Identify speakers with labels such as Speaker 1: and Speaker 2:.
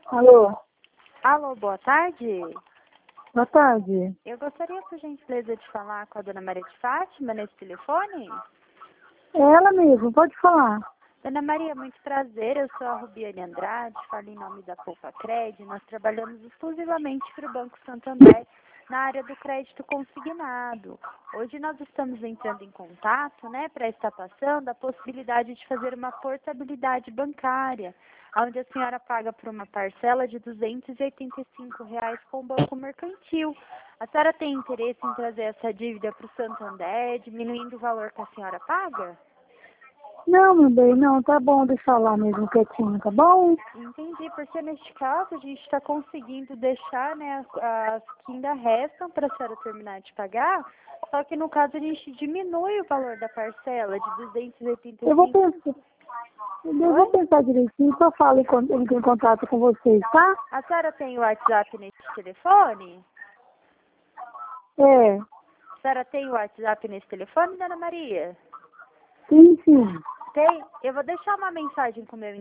Speaker 1: Alô,
Speaker 2: Alô, boa tarde.
Speaker 1: boa tarde.
Speaker 2: Eu gostaria, por gentileza, de falar com a dona Maria de Fátima nesse telefone.
Speaker 1: É ela mesmo, pode falar.
Speaker 2: Dona Maria, muito prazer. Eu sou a Rubiane Andrade, falo em nome da Poupa Cred. Nós trabalhamos exclusivamente para o Banco Santander na área do crédito consignado. Hoje nós estamos entrando em contato, para estar passando a possibilidade de fazer uma portabilidade bancária, onde a senhora paga por uma parcela de R$ 285 com o Banco Mercantil. A senhora tem interesse em trazer essa dívida para o Santander, diminuindo o valor que a senhora paga?
Speaker 1: Não, meu bem, não, tá bom, deixa eu lá mesmo quietinho, tá bom?
Speaker 2: Entendi, porque neste caso a gente está conseguindo deixar as que ainda restam para a senhora terminar de pagar, só que no caso a gente diminui o valor da parcela de 285.
Speaker 1: Eu vou pensar direitinho, que eu falo em contato com vocês, tá?
Speaker 2: A senhora tem o WhatsApp nesse telefone?
Speaker 1: É,
Speaker 2: A senhora tem o WhatsApp nesse telefone, dona Maria?
Speaker 1: sim, sim.
Speaker 2: Tem? Eu vou deixar uma mensagem com o meu